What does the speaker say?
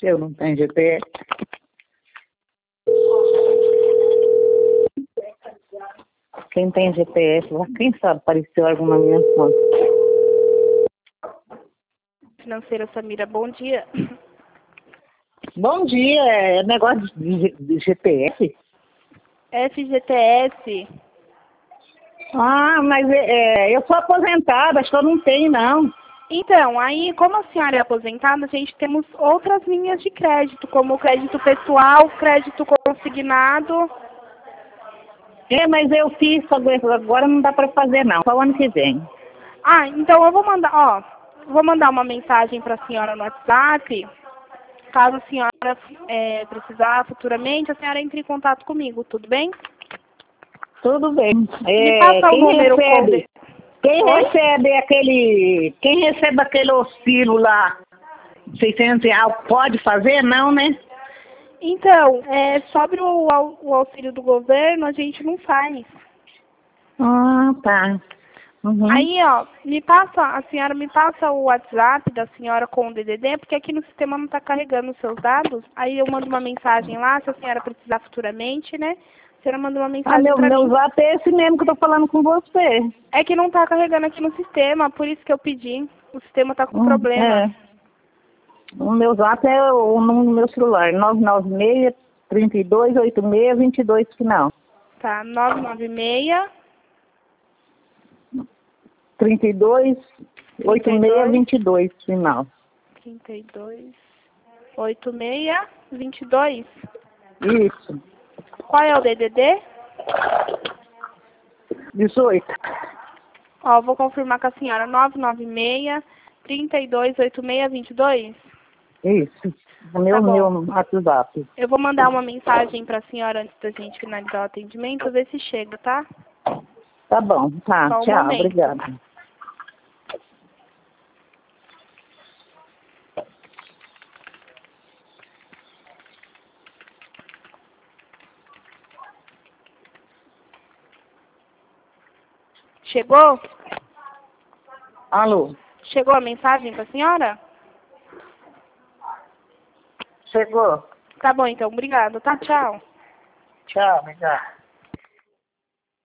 Eu não tenho GPS. Quem tem GPS, quem sabe apareceu alguma menção. Financeira Samira, bom dia. Bom dia, é negócio de GPS? FGTS. Ah, mas eu sou aposentada, acho que eu não tenho, não. Então, aí, como a senhora é aposentada, a gente temos outras linhas de crédito, como o crédito pessoal, crédito consignado. Mas eu fiz, agora não dá para fazer, não. Só o ano que vem. Ah, então eu vou mandar uma mensagem para a senhora no WhatsApp. Caso a senhora precisar futuramente, a senhora entre em contato comigo, tudo bem? Tudo bem. Me passa o número Conde. Quem recebe aquele auxílio lá, 600 reais, pode fazer? Não, né? Então, sobre o auxílio do governo, a gente não faz. Ah, tá. Uhum. Aí, a senhora me passa o WhatsApp da senhora com o DDD, porque aqui no sistema não está carregando os seus dados. Aí eu mando uma mensagem lá, se a senhora precisar futuramente, né? A senhora manda uma mensagem para meu mim. zap é esse mesmo que eu tô falando com você. É que não está carregando aqui no sistema, por isso que eu pedi. O sistema está com problema. O meu zap é o número do meu celular, 996-3286-22 final. Tá, 996 3286-22 final. 3286-22. Isso. Qual é o DDD? 18. Vou confirmar com a senhora. 996-3286-22. Isso. O meu WhatsApp. Eu vou mandar uma mensagem para a senhora antes da gente finalizar o atendimento, ver se chega, tá? Tá bom. Tá. Só um Tchau. momento. Obrigada. Chegou? Alô? Chegou a mensagem para a senhora? Chegou. Tá bom, então. Obrigada, tá? Tchau. Tchau. Obrigada.